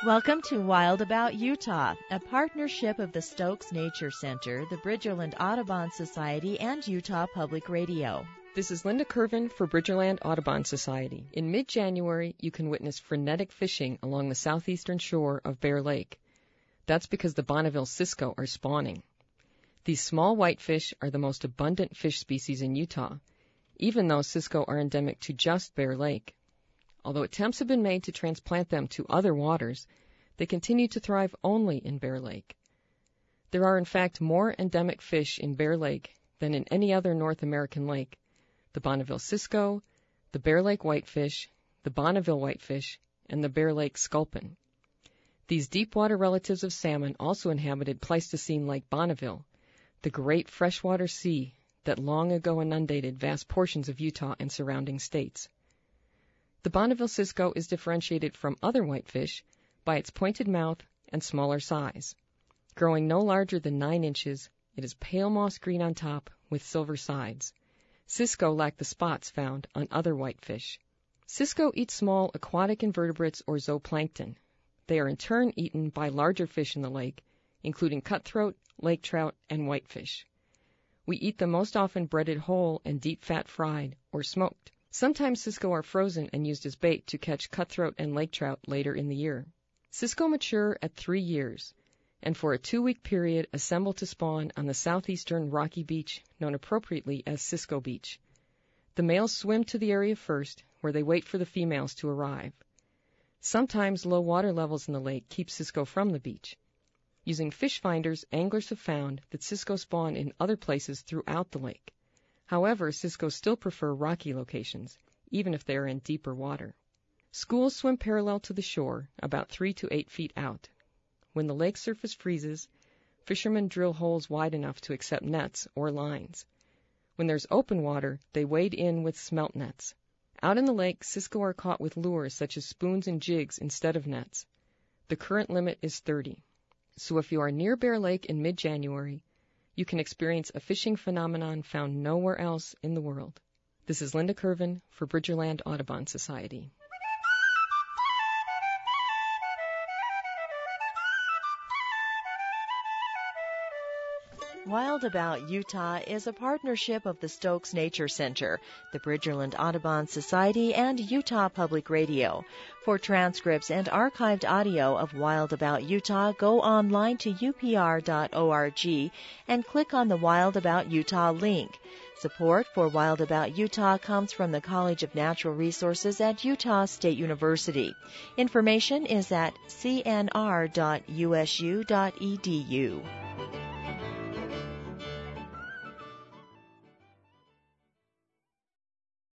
Welcome to Wild About Utah, a partnership of the Stokes Nature Center, the Bridgerland Audubon Society, and Utah Public Radio. This is Linda Curvin for Bridgerland Audubon Society. In mid-January, you can witness frenetic fishing along the southeastern shore of Bear Lake. That's because the Bonneville cisco are spawning. These small whitefish are the most abundant fish species in Utah, even though cisco are endemic to just Bear Lake. Although attempts have been made to transplant them to other waters, they continue to thrive only in Bear Lake. There are in fact more endemic fish in Bear Lake than in any other North American lake: the Bonneville cisco, the Bear Lake whitefish, the Bonneville whitefish, and the Bear Lake sculpin. These deep-water relatives of salmon also inhabited Pleistocene Lake Bonneville, the great freshwater sea that long ago inundated vast portions of Utah and surrounding states. The Bonneville cisco is differentiated from other whitefish by its pointed mouth and smaller size. Growing no larger than 9 inches, it is pale moss green on top with silver sides. Cisco lack the spots found on other whitefish. Cisco eat small aquatic invertebrates or zooplankton. They are in turn eaten by larger fish in the lake, including cutthroat, lake trout, and whitefish. We eat them most often breaded whole and deep fat fried or smoked. Sometimes cisco are frozen and used as bait to catch cutthroat and lake trout later in the year. Cisco mature at 3 years, and for a 2-week period assemble to spawn on the southeastern rocky beach known appropriately as Cisco Beach. The males swim to the area first, where they wait for the females to arrive. Sometimes low water levels in the lake keep cisco from the beach. Using fish finders, anglers have found that cisco spawn in other places throughout the lake. However, cisco still prefer rocky locations, even if they are in deeper water. Schools swim parallel to the shore, about 3 to 8 feet out. When the lake surface freezes, fishermen drill holes wide enough to accept nets or lines. When there's open water, they wade in with smelt nets. Out in the lake, cisco are caught with lures such as spoons and jigs instead of nets. The current limit is 30. So if you are near Bear Lake in mid-January, you can experience a fishing phenomenon found nowhere else in the world. This is Linda Curvin for Bridgerland Audubon Society. Wild About Utah is a partnership of the Stokes Nature Center, the Bridgerland Audubon Society, and Utah Public Radio. For transcripts and archived audio of Wild About Utah, go online to upr.org and click on the Wild About Utah link. Support for Wild About Utah comes from the College of Natural Resources at Utah State University. Information is at cnr.usu.edu.